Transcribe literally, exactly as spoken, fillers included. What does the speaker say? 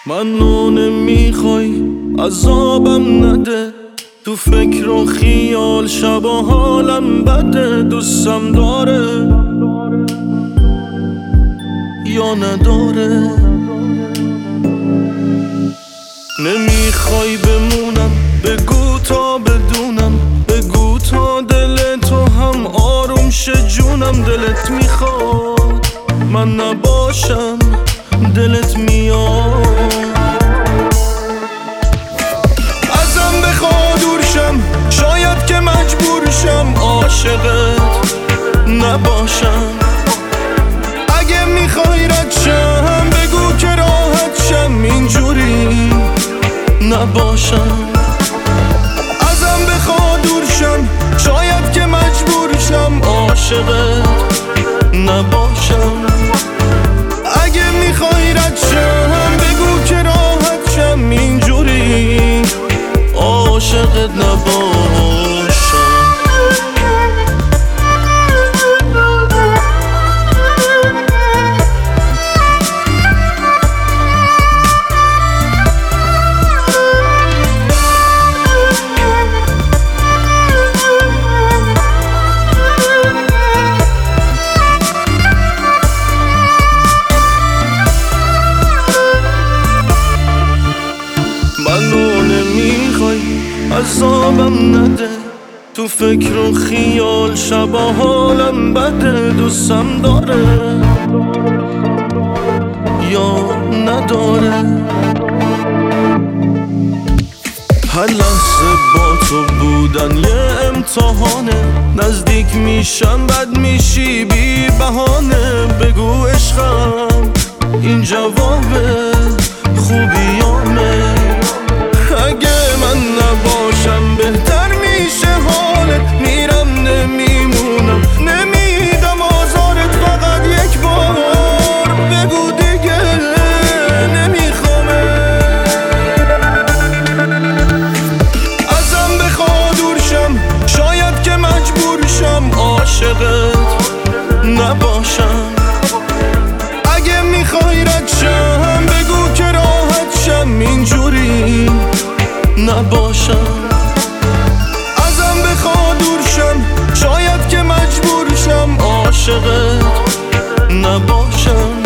منو نمیخوای عذابم نده، تو فکر و خیال شب و حالم بده. دوستم داره یا نداره؟ نمیخوای بمونم بگو تا بدونم، بگو تا دل تو هم آروم شه جونم. دلت میخواد من نباشم، دلت میاد ازم بخواد دور شم، شاید که مجبور شم عاشقت نباشم. اگه میخوای رد شم بگو که راحت شم، اینجوری نباشم. ازم بخواد دور شم، شاید که مجبور شم عاشقت نباشم. اگه میخوای رد شم بگو که راحت شم، اینجوری عاشقت نباشم. منو نمیخوای عذابم نده، تو فکر و خیال شب و حالم بده. دوستم داره یا نداره؟ هر لحظه با تو بودن یه امتحانه، نزدیک میشم بد میشی بی بهانه. بگو عشقم این جوابه خوبیامه. اگه من نباشم بهتر میشه حالت، میرم نمیمونم نمیدم آزارت. فقط یک بار بگو دیگه نمیخوامه. ازم بخواد دور شم، شاید که مجبور شم عاشقت نباشم. اگه میخوای رد شم بگو که راحت شم، اینجوری نباشم. ازم بخواد دور شم، شاید که مجبور شم عاشقت نباشم.